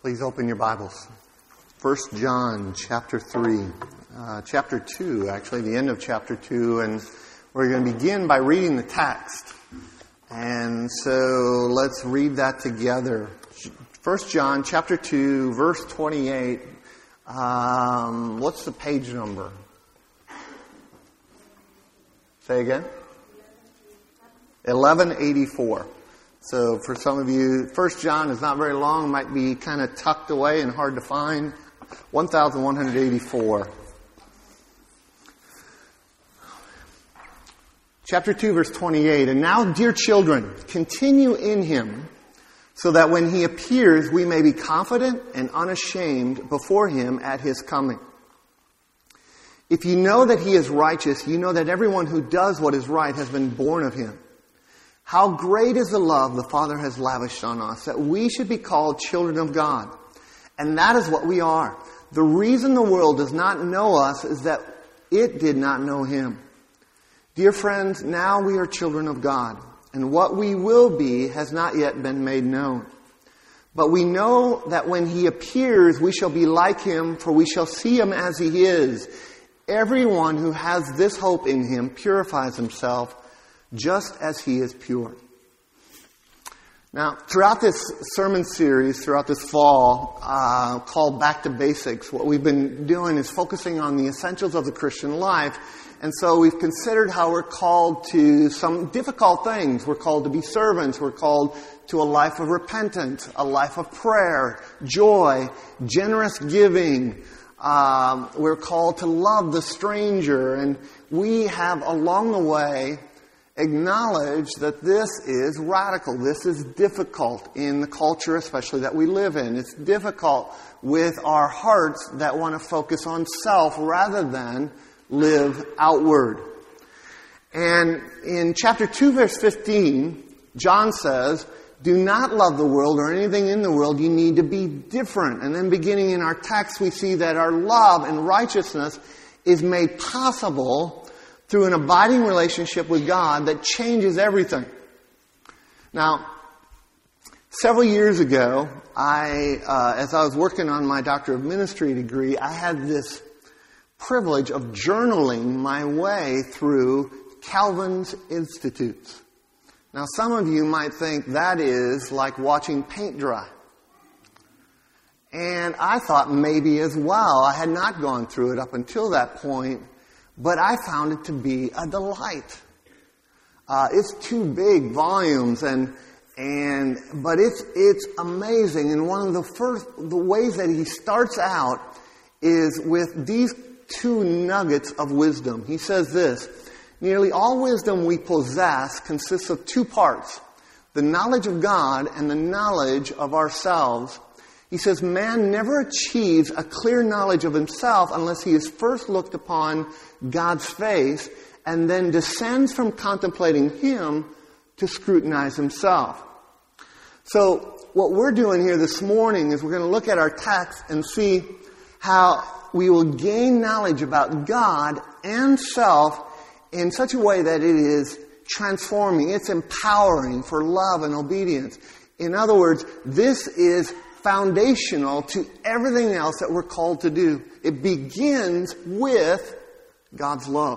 Please open your Bibles. 1 John chapter 3. Chapter 2, actually, the end of chapter 2. And we're going to begin by reading the text. And so let's read that together. 1 John chapter 2, verse 28. What's the page number? Say again? 1184. So for some of you, 1 John is not very long, might be kind of tucked away and hard to find. 1184. Chapter 2, verse 28. And now, dear children, continue in him, so that when he appears, we may be confident and unashamed before him at his coming. If you know that he is righteous, you know that everyone who does what is right has been born of him. How great is the love the Father has lavished on us, that we should be called children of God. And that is what we are. The reason the world does not know us is that it did not know him. Dear friends, now we are children of God, and what we will be has not yet been made known. But we know that when he appears, we shall be like him, for we shall see him as he is. Everyone who has this hope in him purifies himself, just as he is pure. Now, throughout this sermon series, throughout this fall, called Back to Basics, what we've been doing is focusing on the essentials of the Christian life. And so we've considered how we're called to some difficult things. We're called to be servants. We're called to a life of repentance, a life of prayer, joy, generous giving. We're called to love the stranger. And we have, along the way, acknowledge that this is radical. This is difficult in the culture, especially that we live in. It's difficult with our hearts that want to focus on self rather than live outward. And in chapter 2, verse 15, John says, do not love the world or anything in the world. You need to be different. And then beginning in our text, we see that our love and righteousness is made possible through an abiding relationship with God that changes everything. Now, several years ago, as I was working on my Doctor of Ministry degree, I had this privilege of journaling my way through Calvin's Institutes. Now, some of you might think that is like watching paint dry. And I thought maybe as well. I had not gone through it up until that point. But I found it to be a delight. It's 2 big volumes, but it's amazing. And one of the ways that he starts out is with these 2 nuggets of wisdom. He says this: nearly all wisdom we possess consists of 2 parts: the knowledge of God and the knowledge of ourselves. He says, man never achieves a clear knowledge of himself unless he has first looked upon God's face and then descends from contemplating him to scrutinize himself. So what we're doing here this morning is we're going to look at our text and see how we will gain knowledge about God and self in such a way that it is transforming. It's empowering for love and obedience. In other words, this is foundational to everything else that we're called to do. It begins with God's love.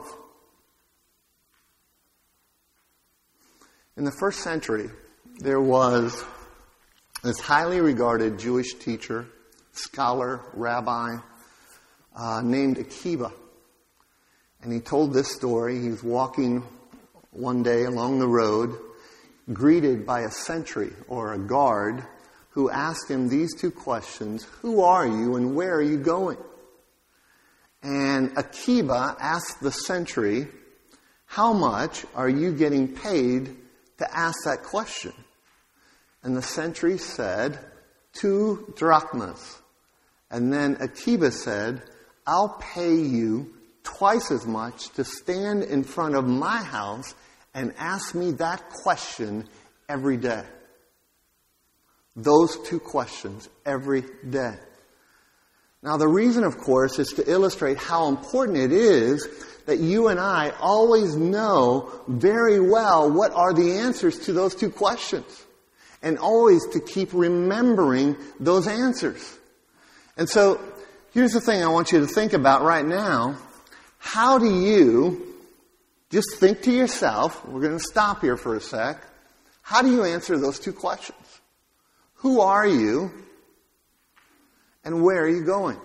In the first century, there was this highly regarded Jewish teacher, scholar, rabbi, named Akiba. And he told this story. He was walking one day along the road, greeted by a sentry or a guard, who asked him these 2 questions: who are you and where are you going? And Akiba asked the sentry, how much are you getting paid to ask that question? And the sentry said, 2 drachmas. And then Akiba said, I'll pay you twice as much to stand in front of my house and ask me that question every day. Those 2 questions every day. Now, the reason, of course, is to illustrate how important it is that you and I always know very well what are the answers to those 2 questions. And always to keep remembering those answers. And so, here's the thing I want you to think about right now. How do you, just think to yourself, we're going to stop here for a sec. How do you answer those two questions? Who are you? And where are you going?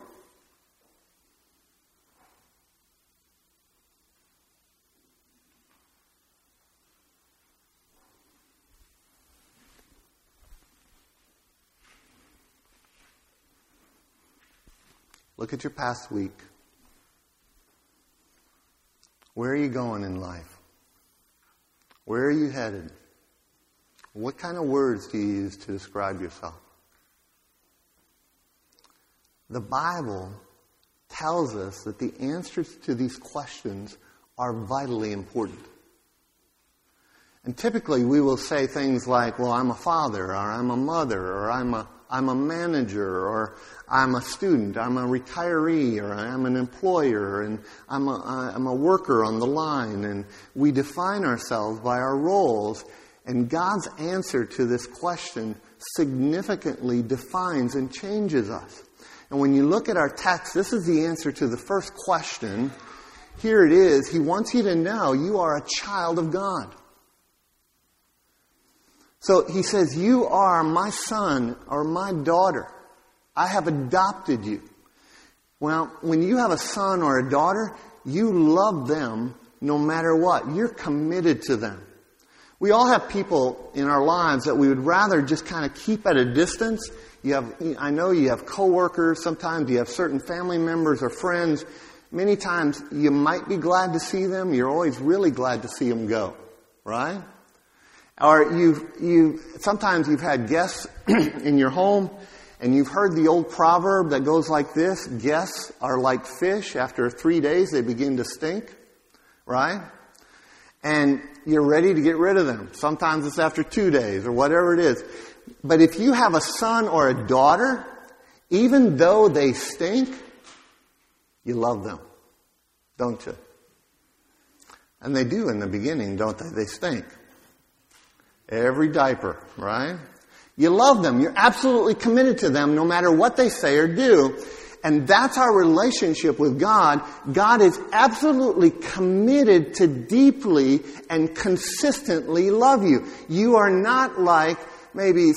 Look at your past week. Where are you going in life? Where are you headed? What kind of words do you use to describe yourself? The Bible tells us that the answers to these questions are vitally important. And typically we will say things like, well, I'm a father, or I'm a mother, or I'm a manager, or I'm a student, I'm a retiree, or I'm an employer, and I'm a worker on the line. And we define ourselves by our roles. And God's answer to this question significantly defines and changes us. And when you look at our text, this is the answer to the first question. Here it is. He wants you to know you are a child of God. So he says, you are my son or my daughter. I have adopted you. Well, when you have a son or a daughter, you love them no matter what. You're committed to them. We all have people in our lives that we would rather just kind of keep at a distance. I know you have coworkers. Sometimes you have certain family members or friends. Many times you might be glad to see them. You're always really glad to see them go. Right? Or sometimes you've had guests in your home and you've heard the old proverb that goes like this: guests are like fish. After 3 days they begin to stink. Right? And you're ready to get rid of them. Sometimes it's after 2 days or whatever it is. But if you have a son or a daughter, even though they stink, you love them. Don't you? And they do in the beginning, don't they? They stink. Every diaper, right? You love them. You're absolutely committed to them no matter what they say or do. And that's our relationship with God. God is absolutely committed to deeply and consistently love you. You are not like maybe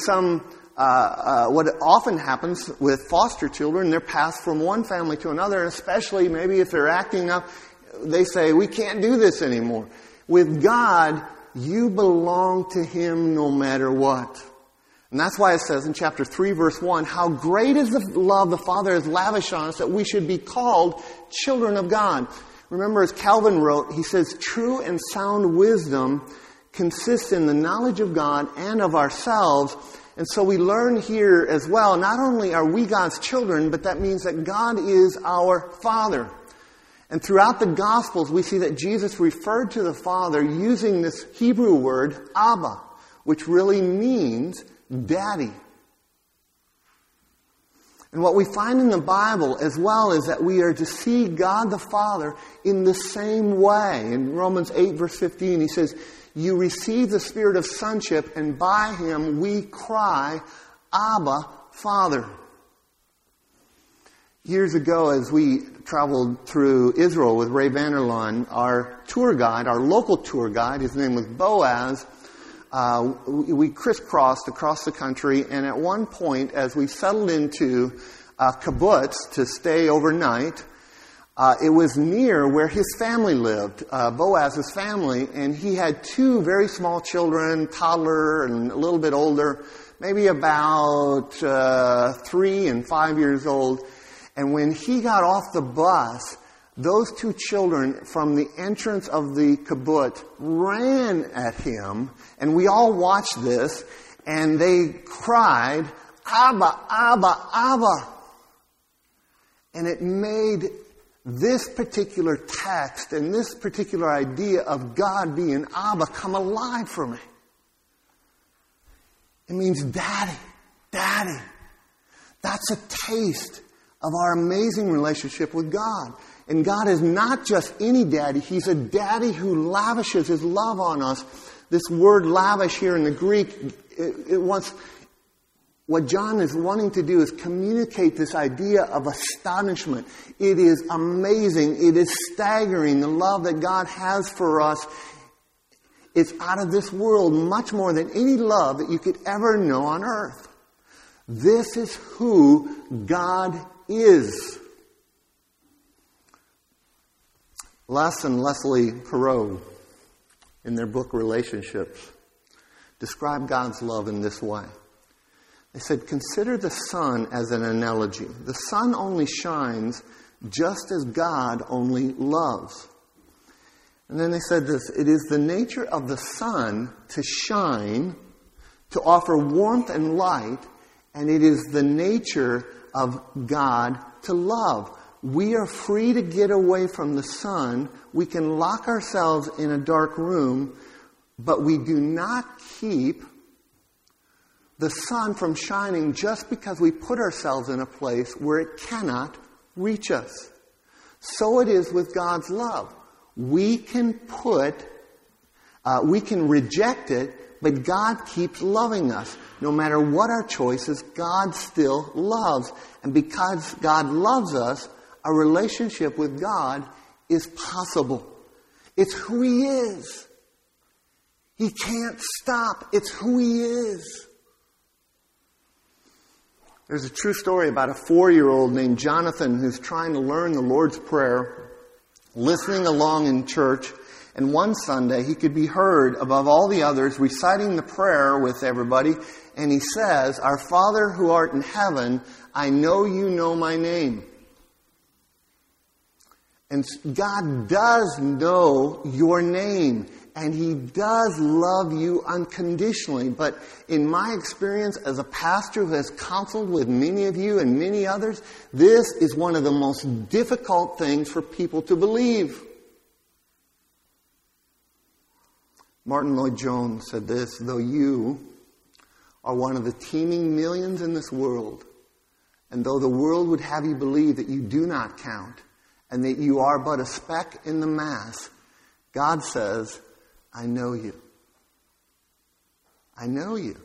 what often happens with foster children. They're passed from one family to another, and especially maybe if they're acting up, they say, we can't do this anymore. With God, you belong to Him no matter what. And that's why it says in chapter 3, verse 1, how great is the love the Father has lavished on us that we should be called children of God. Remember, as Calvin wrote, he says, true and sound wisdom consists in the knowledge of God and of ourselves. And so we learn here as well, not only are we God's children, but that means that God is our Father. And throughout the Gospels, we see that Jesus referred to the Father using this Hebrew word, Abba, which really means Daddy. And what we find in the Bible as well is that we are to see God the Father in the same way. In Romans 8, verse 15, he says, you receive the spirit of sonship, and by Him we cry, Abba, Father. Years ago, as we traveled through Israel with Ray Vanderlaan, our tour guide, our local tour guide, his name was Boaz, we crisscrossed across the country, and at one point, as we settled into a kibbutz to stay overnight, it was near where his family lived, Boaz's family, and he had two very small children, toddler and a little bit older, maybe about 3 and 5 years old. And when he got off the bus, those two children from the entrance of the kibbutz ran at him, and we all watched this, and they cried, Abba, Abba, Abba. And it made this particular text and this particular idea of God being Abba come alive for me. It means Daddy, Daddy. That's a taste of our amazing relationship with God. And God is not just any daddy. He's a daddy who lavishes His love on us. This word lavish here in the Greek What John is wanting to do is communicate this idea of astonishment. It is amazing. It is staggering. The love that God has for us is out of this world, much more than any love that you could ever know on earth. This is who God is. Les and Leslie Perot, in their book Relationships, describe God's love in this way. They said, consider the sun as an analogy. The sun only shines just as God only loves. And then they said this, it is the nature of the sun to shine, to offer warmth and light, and it is the nature of God to love. We are free to get away from the sun. We can lock ourselves in a dark room, but we do not keep the sun from shining just because we put ourselves in a place where it cannot reach us. So it is with God's love. We can reject it, but God keeps loving us. No matter what our choices, God still loves. And because God loves us, a relationship with God is possible. It's who He is. He can't stop. It's who He is. There's a true story about a 4-year-old named Jonathan who's trying to learn the Lord's Prayer, listening along in church, and one Sunday he could be heard above all the others reciting the prayer with everybody, and he says, "Our Father who art in heaven, I know you know my name." And God does know your name, and He does love you unconditionally. But in my experience as a pastor who has counseled with many of you and many others, this is one of the most difficult things for people to believe. Martin Lloyd-Jones said this, though you are one of the teeming millions in this world, and though the world would have you believe that you do not count, and that you are but a speck in the mass, God says, I know you. I know you.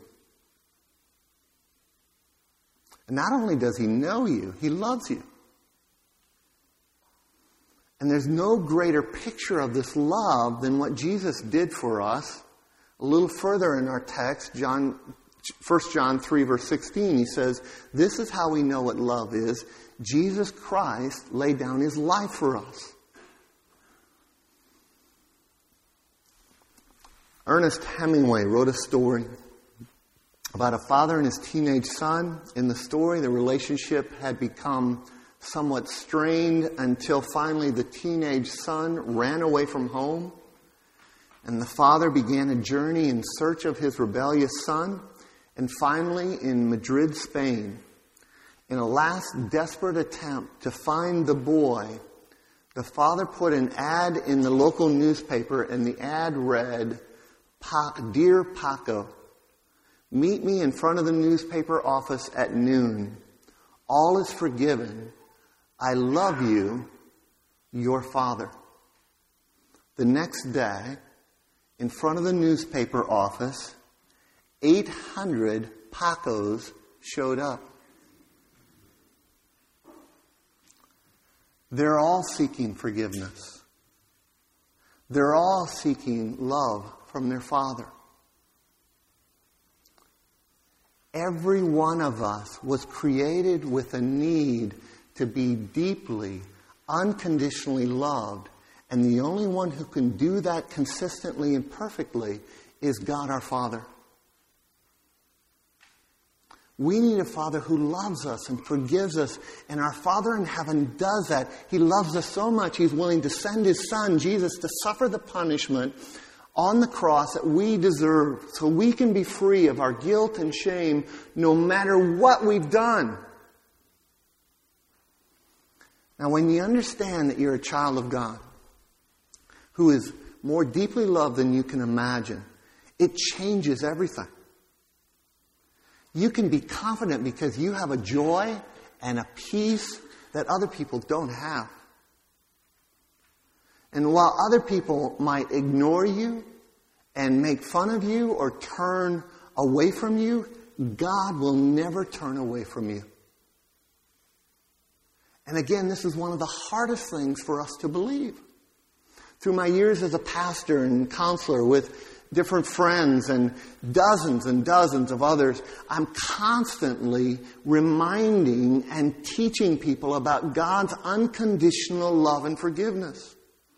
And not only does He know you, He loves you. And there's no greater picture of this love than what Jesus did for us. A little further in our text, 1 John 3, verse 16, he says, this is how we know what love is. Jesus Christ laid down His life for us. Ernest Hemingway wrote a story about a father and his teenage son. In the story, the relationship had become somewhat strained until finally the teenage son ran away from home, and the father began a journey in search of his rebellious son. And finally, in Madrid, Spain, in a last desperate attempt to find the boy, the father put an ad in the local newspaper, and the ad read, Dear Paco, meet me in front of the newspaper office at noon. All is forgiven. I love you, your father. The next day, in front of the newspaper office, 800 Pacos showed up. They're all seeking forgiveness. They're all seeking love from their Father. Every one of us was created with a need to be deeply, unconditionally loved. And the only one who can do that consistently and perfectly is God our Father. We need a Father who loves us and forgives us. And our Father in heaven does that. He loves us so much, He's willing to send His Son, Jesus, to suffer the punishment on the cross that we deserve, so we can be free of our guilt and shame no matter what we've done. Now, when you understand that you're a child of God, who is more deeply loved than you can imagine, it changes everything. You can be confident because you have a joy and a peace that other people don't have. And while other people might ignore you and make fun of you or turn away from you, God will never turn away from you. And again, this is one of the hardest things for us to believe. Through my years as a pastor and counselor with different friends and dozens of others, I'm constantly reminding and teaching people about God's unconditional love and forgiveness.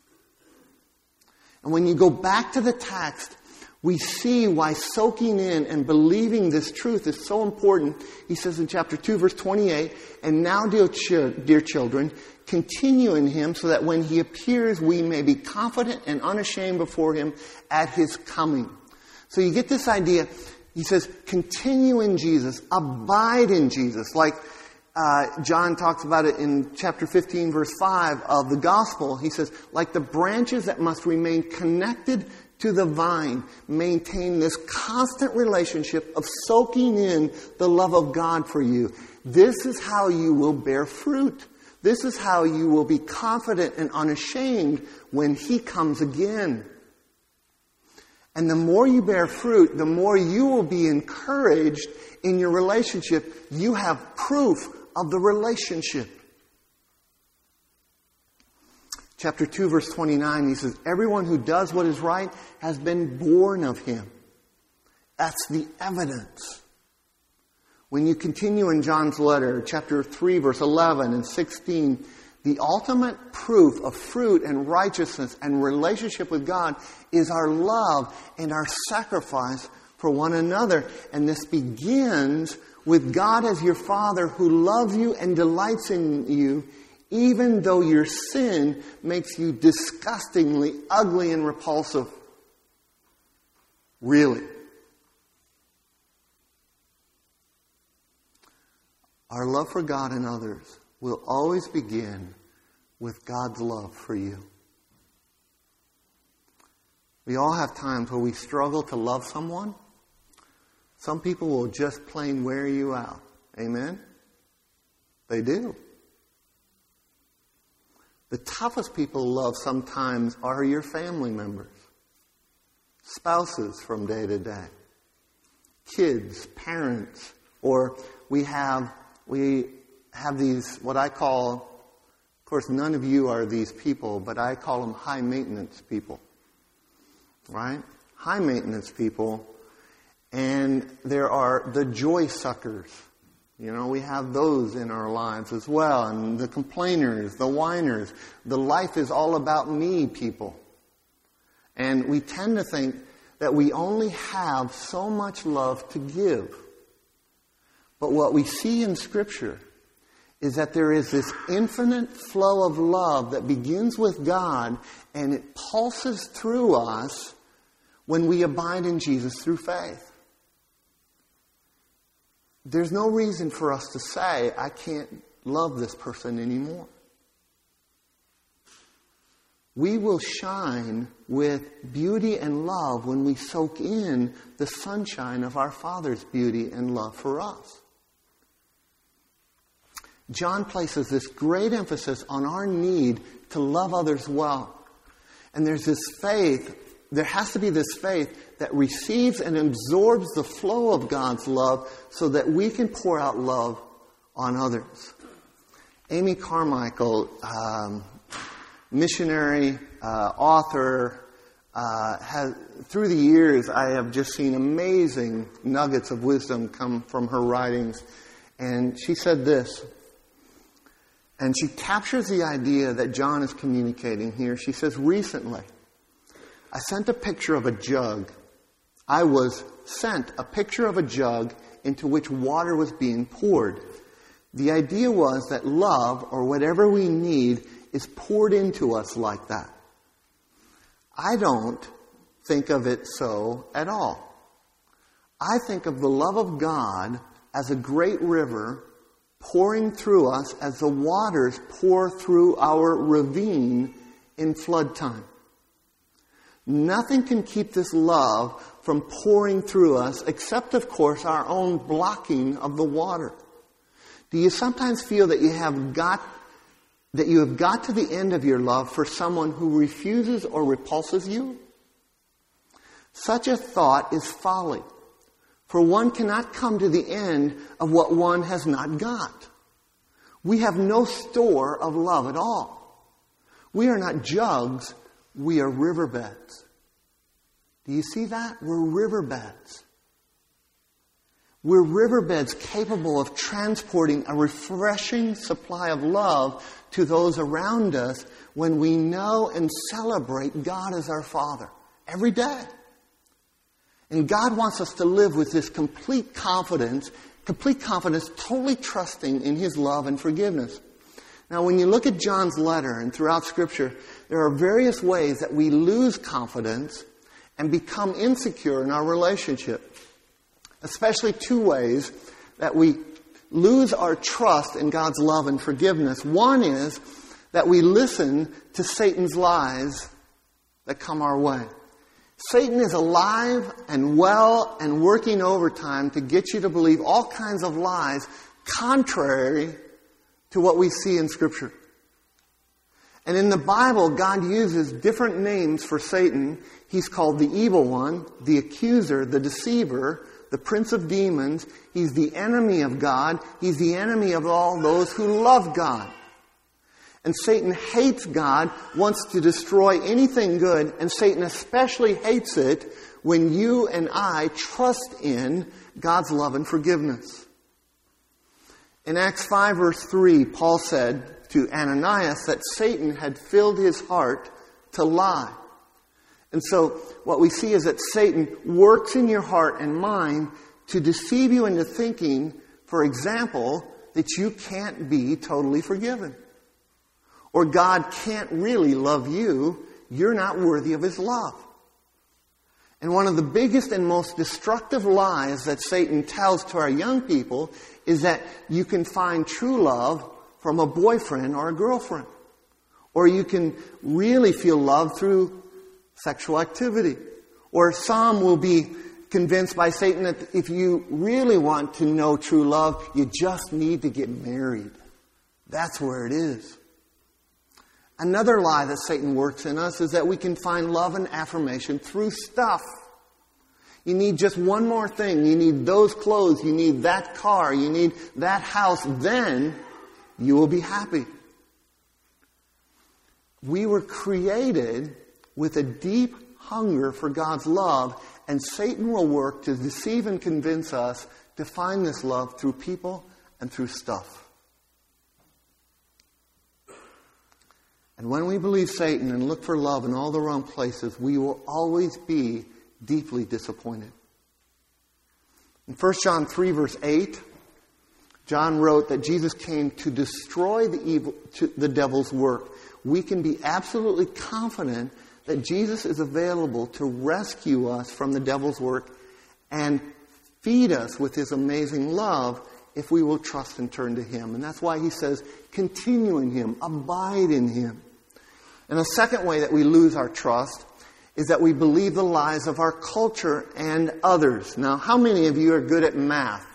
And when you go back to the text, we see why soaking in and believing this truth is so important. He says in chapter 2, verse 28, "And now, dear children, continue in Him so that when He appears, we may be confident and unashamed before Him at His coming." So you get this idea. He says, continue in Jesus, abide in Jesus. Like John talks about it in chapter 15, verse 5 of the gospel. He says, like the branches that must remain connected to the vine, maintain this constant relationship of soaking in the love of God for you. This is how you will bear fruit. This is how you will be confident and unashamed when He comes again. And the more you bear fruit, the more you will be encouraged in your relationship. You have proof of the relationship. Chapter 2, verse 29, he says, "Everyone who does what is right has been born of Him." That's the evidence. When you continue in John's letter, chapter 3, verse 11 and 16, the ultimate proof of fruit and righteousness and relationship with God is our love and our sacrifice for one another. And this begins with God as your Father who loves you and delights in you, even though your sin makes you disgustingly ugly and repulsive. Really. Our love for God and others will always begin with God's love for you. We all have times where we struggle to love someone. Some people will just plain wear you out. Amen? They do. The toughest people to love sometimes are your family members, spouses from day to day, kids, parents, or we have these, what I call, of course none of you are these people, but I call them high maintenance people, right? High maintenance people, and there are the joy suckers. You know, we have those in our lives as well. And the complainers, the whiners, the life is all about me people. And we tend to think that we only have so much love to give. But what we see in Scripture is that there is this infinite flow of love that begins with God and it pulses through us when we abide in Jesus through faith. There's no reason for us to say, I can't love this person anymore. We will shine with beauty and love when we soak in the sunshine of our Father's beauty and love for us. John places this great emphasis on our need to love others well. And there's this faith, there has to be this faith that receives and absorbs the flow of God's love so that we can pour out love on others. Amy Carmichael, missionary, author, through the years I have just seen amazing nuggets of wisdom come from her writings. And she said this, and she captures the idea that John is communicating here. She says, recently, I sent a picture of a jug. I was sent a picture of a jug into which water was being poured. The idea was that love, or whatever we need, is poured into us like that. I don't think of it so at all. I think of the love of God as a great river pouring through us as the waters pour through our ravine in flood time. Nothing can keep this love from pouring through us except, of course, our own blocking of the water. Do you sometimes feel that you have got to the end of your love for someone who refuses or repulses you? Such a thought is folly. For one cannot come to the end of what one has not got. We have no store of love at all. We are not jugs, we are riverbeds. Do you see that? We're riverbeds. We're riverbeds capable of transporting a refreshing supply of love to those around us when we know and celebrate God as our Father every day. And God wants us to live with this complete confidence, totally trusting in His love and forgiveness. Now, when you look at John's letter and throughout Scripture, there are various ways that we lose confidence and become insecure in our relationship. Especially two ways that we lose our trust in God's love and forgiveness. One is that we listen to Satan's lies that come our way. Satan is alive and well and working overtime to get you to believe all kinds of lies contrary to what we see in Scripture. And in the Bible, God uses different names for Satan. He's called the evil one, the accuser, the deceiver, the prince of demons. He's the enemy of God. He's the enemy of all those who love God. And Satan hates God, wants to destroy anything good, and Satan especially hates it when you and I trust in God's love and forgiveness. In Acts 5 verse 3, Paul said to Ananias that Satan had filled his heart to lie. And so what we see is that Satan works in your heart and mind to deceive you into thinking, for example, that you can't be totally forgiven. Or God can't really love you. You're not worthy of His love. And one of the biggest and most destructive lies that Satan tells to our young people is that you can find true love from a boyfriend or a girlfriend. Or you can really feel love through sexual activity. Or some will be convinced by Satan that if you really want to know true love, you just need to get married. That's where it is. Another lie that Satan works in us is that we can find love and affirmation through stuff. You need just one more thing. You need those clothes. You need that car. You need that house. Then you will be happy. We were created with a deep hunger for God's love, and Satan will work to deceive and convince us to find this love through people and through stuff. And when we believe Satan and look for love in all the wrong places, we will always be deeply disappointed. In 1 John 3 verse 8, John wrote that Jesus came to destroy the devil's work. We can be absolutely confident that Jesus is available to rescue us from the devil's work and feed us with His amazing love if we will trust and turn to Him. And that's why He says, continue in Him, abide in Him. And the second way that we lose our trust is that we believe the lies of our culture and others. Now, how many of you are good at math?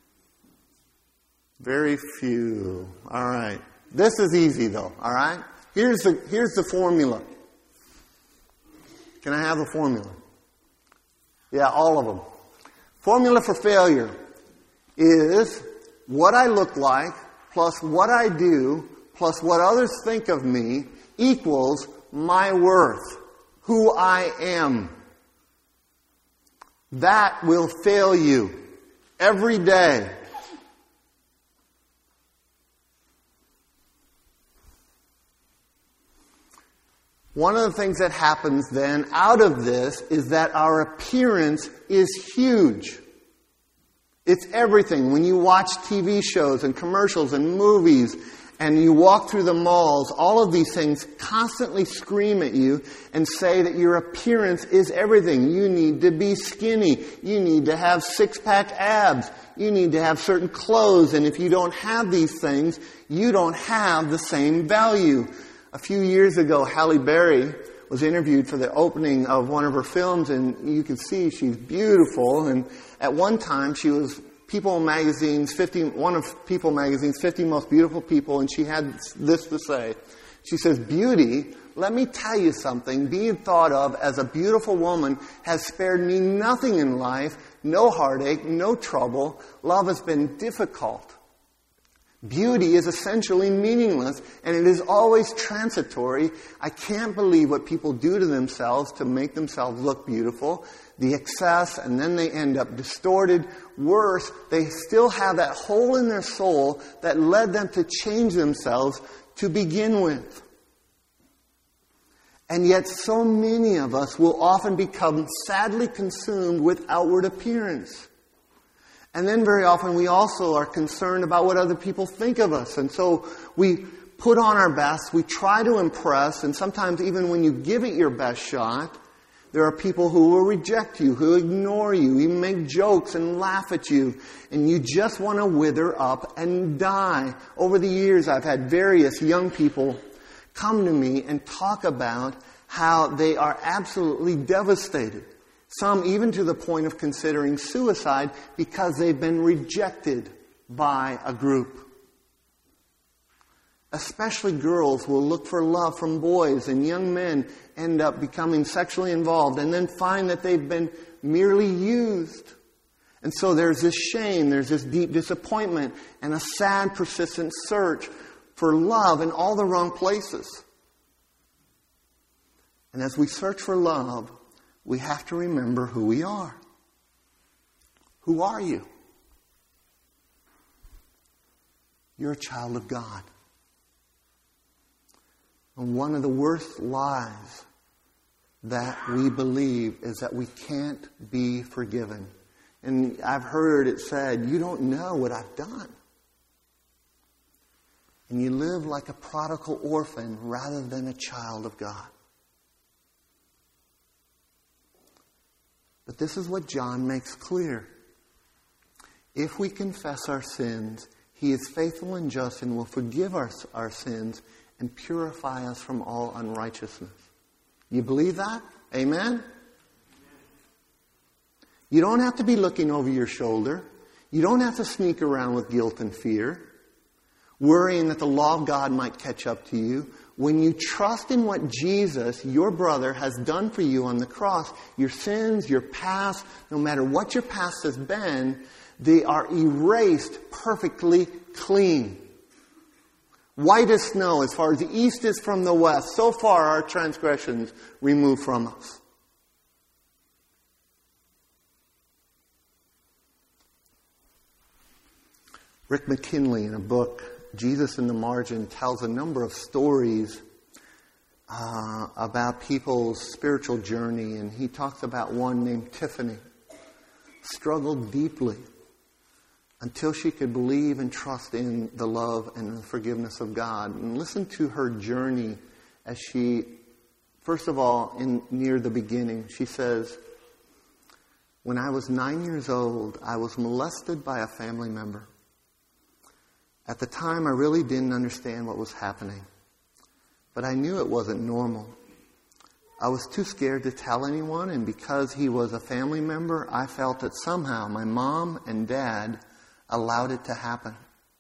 Very few. All right. This is easy though, all right? Here's the formula. Can I have the formula? Yeah, all of them. Formula for failure is what I look like plus what I do plus what others think of me equals my worth, who I am. That will fail you every day. One of the things that happens then out of this is that our appearance is huge. It's everything. When you watch TV shows and commercials and movies and you walk through the malls, all of these things constantly scream at you and say that your appearance is everything. You need to be skinny. You need to have six-pack abs. You need to have certain clothes. And if you don't have these things, you don't have the same value. A few years ago, Halle Berry was interviewed for the opening of one of her films, and you can see she's beautiful. And at one time, she was one of People Magazine's 50 most beautiful people, and she had this to say. She says, "Beauty, let me tell you something. Being thought of as a beautiful woman has spared me nothing in life no heartache, no trouble. Love has been difficult. Beauty is essentially meaningless, and it is always transitory. I can't believe what people do to themselves to make themselves look beautiful. The excess, and then they end up distorted. Worse, they still have that hole in their soul that led them to change themselves to begin with. And yet so many of us will often become sadly consumed with outward appearance. And then very often we also are concerned about what other people think of us. And so we put on our best, we try to impress, and sometimes even when you give it your best shot, there are people who will reject you, who ignore you, even make jokes and laugh at you, and you just want to wither up and die. Over the years, I've had various young people come to me and talk about how they are absolutely devastated. Some even to the point of considering suicide because they've been rejected by a group. Especially girls will look for love from boys, and young men end up becoming sexually involved and then find that they've been merely used. And so there's this shame, there's this deep disappointment, and a sad, persistent search for love in all the wrong places. And as we search for love, we have to remember who we are. Who are you? You're a child of God. And one of the worst lies that we believe is that we can't be forgiven. And I've heard it said, you don't know what I've done. And you live like a prodigal orphan rather than a child of God. But this is what John makes clear. If we confess our sins, He is faithful and just and will forgive our sins and purify us from all unrighteousness. You believe that? Amen? You don't have to be looking over your shoulder. You don't have to sneak around with guilt and fear, worrying that the law of God might catch up to you. When you trust in what Jesus, your brother, has done for you on the cross, your sins, your past, no matter what your past has been, they are erased perfectly clean. White as snow, as far as the east is from the west, so far our transgressions removed from us. Rick McKinley, in a book, Jesus in the Margin, tells a number of stories about people's spiritual journey. And he talks about one named Tiffany. Struggled deeply until she could believe and trust in the love and the forgiveness of God. And listen to her journey as she, first of all, near the beginning, she says, when I was 9 years old, I was molested by a family member. At the time, I really didn't understand what was happening. But I knew it wasn't normal. I was too scared to tell anyone, and because he was a family member, I felt that somehow my mom and dad allowed it to happen.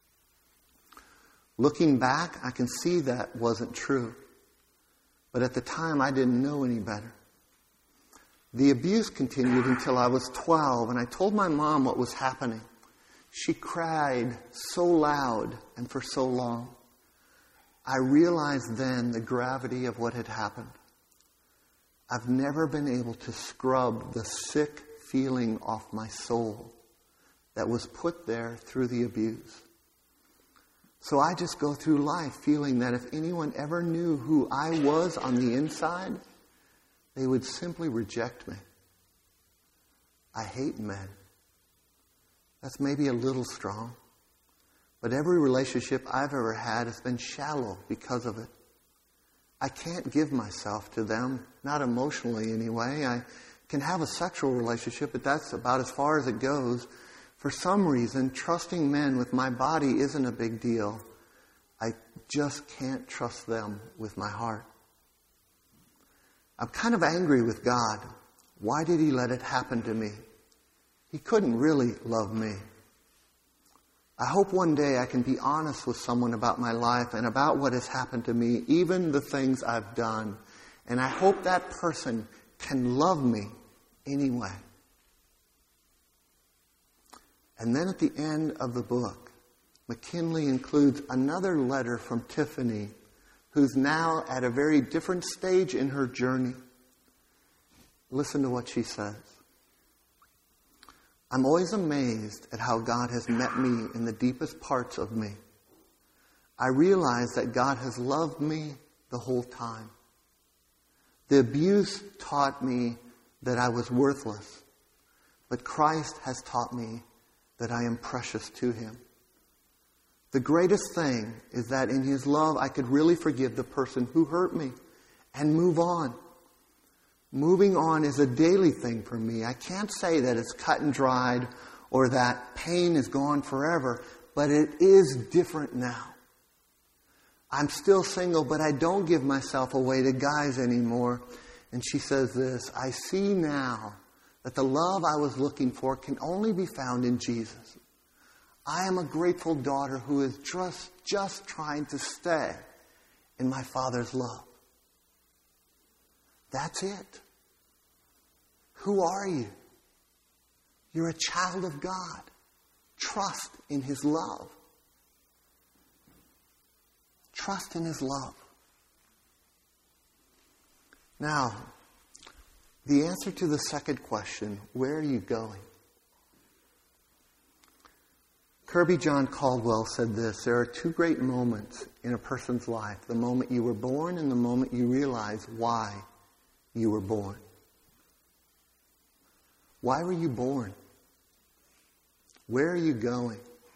Looking back, I can see that wasn't true. But at the time, I didn't know any better. The abuse continued until I was 12, and I told my mom what was happening. She cried so loud and for so long. I realized then the gravity of what had happened. I've never been able to scrub the sick feeling off my soul that was put there through the abuse. So I just go through life feeling that if anyone ever knew who I was on the inside, they would simply reject me. I hate men. That's maybe a little strong. But every relationship I've ever had has been shallow because of it. I can't give myself to them, not emotionally anyway. I can have a sexual relationship, but that's about as far as it goes. For some reason, trusting men with my body isn't a big deal. I just can't trust them with my heart. I'm kind of angry with God. Why did He let it happen to me? He couldn't really love me. I hope one day I can be honest with someone about my life and about what has happened to me, even the things I've done. And I hope that person can love me anyway. And then at the end of the book, McKinley includes another letter from Tiffany, who's now at a very different stage in her journey. Listen to what she says. I'm always amazed at how God has met me in the deepest parts of me. I realize that God has loved me the whole time. The abuse taught me that I was worthless, but Christ has taught me that I am precious to Him. The greatest thing is that in His love I could really forgive the person who hurt me and move on. Moving on is a daily thing for me. I can't say that it's cut and dried or that pain is gone forever, but it is different now. I'm still single, but I don't give myself away to guys anymore. And she says this, I see now that the love I was looking for can only be found in Jesus. I am a grateful daughter who is just trying to stay in my Father's love. That's it. Who are you? You're a child of God. Trust in His love. Trust in His love. Now, the answer to the second question, where are you going? Kirby John Caldwell said this, there are two great moments in a person's life, the moment you were born and the moment you realize why you were born. Why were you born? Where are you going?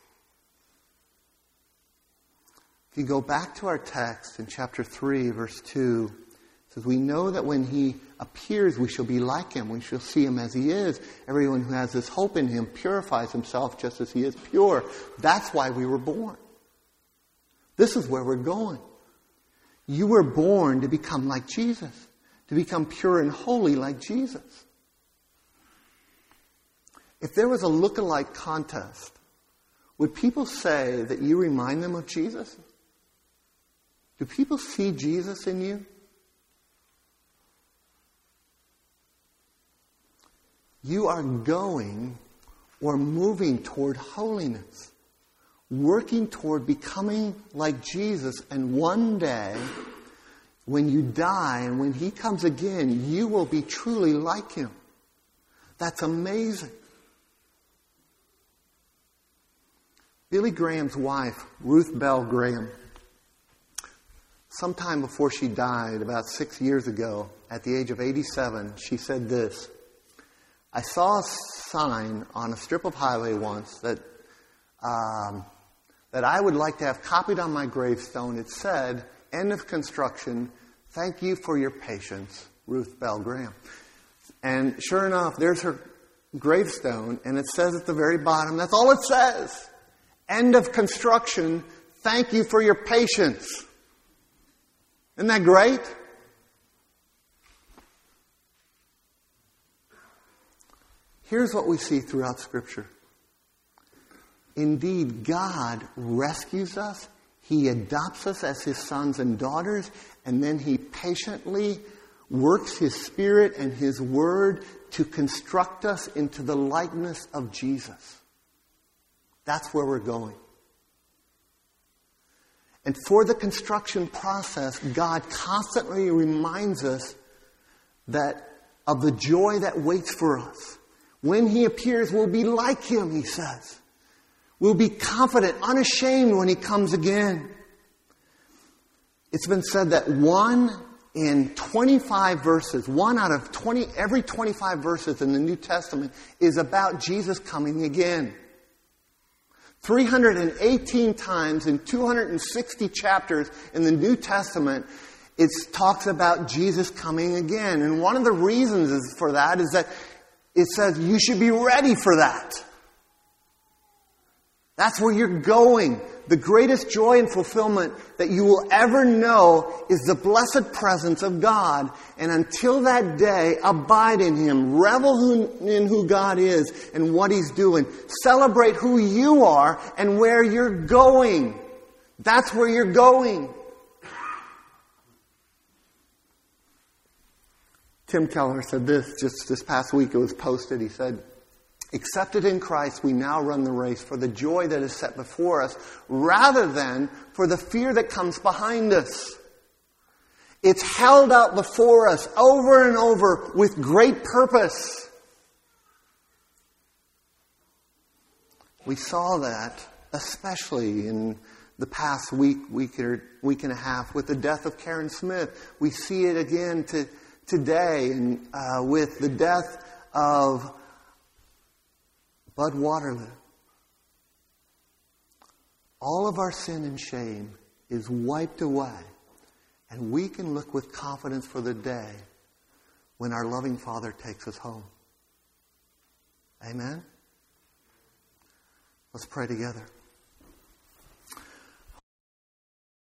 If you go back to our text in chapter 3, verse 2, it says, we know that when He appears, we shall be like Him. We shall see Him as He is. Everyone who has this hope in Him purifies himself just as He is pure. That's why we were born. This is where we're going. You were born to become like Jesus, to become pure and holy like Jesus. If there was a look-alike contest, would people say that you remind them of Jesus? Do people see Jesus in you? You are going or moving toward holiness, working toward becoming like Jesus, and one day, when you die and when He comes again, you will be truly like Him. That's amazing. Billy Graham's wife, Ruth Bell Graham, sometime before she died, about 6 years ago, at the age of 87, she said this, I saw a sign on a strip of highway once that I would like to have copied on my gravestone. It said, end of construction, thank you for your patience, Ruth Bell Graham. And sure enough, there's her gravestone, and it says at the very bottom, that's all it says. End of construction, thank you for your patience. Isn't that great? Here's what we see throughout Scripture. Indeed, God rescues us. He adopts us as His sons and daughters, and then He patiently works His Spirit and His Word to construct us into the likeness of Jesus. That's where we're going. And for the construction process, God constantly reminds us that of the joy that waits for us. When He appears, we'll be like Him, He says. We'll be confident, unashamed when He comes again. It's been said that 1 in 25 verses, 1 out of every 25 verses in the New Testament is about Jesus coming again. 318 times in 260 chapters in the New Testament, it talks about Jesus coming again. And one of the reasons for that is that it says you should be ready for that. That's where you're going. The greatest joy and fulfillment that you will ever know is the blessed presence of God. And until that day, abide in Him. Revel in who God is and what He's doing. Celebrate who you are and where you're going. That's where you're going. Tim Keller said this just this past week. It was posted. He said, Accepted in Christ, we now run the race for the joy that is set before us, rather than for the fear that comes behind us. It's held out before us over and over with great purpose. We saw that especially in the past week and a half with the death of Karen Smith. We see it again today and with the death of Bud Waterloo. All of our sin and shame is wiped away, and we can look with confidence for the day when our loving Father takes us home. Amen? Let's pray together.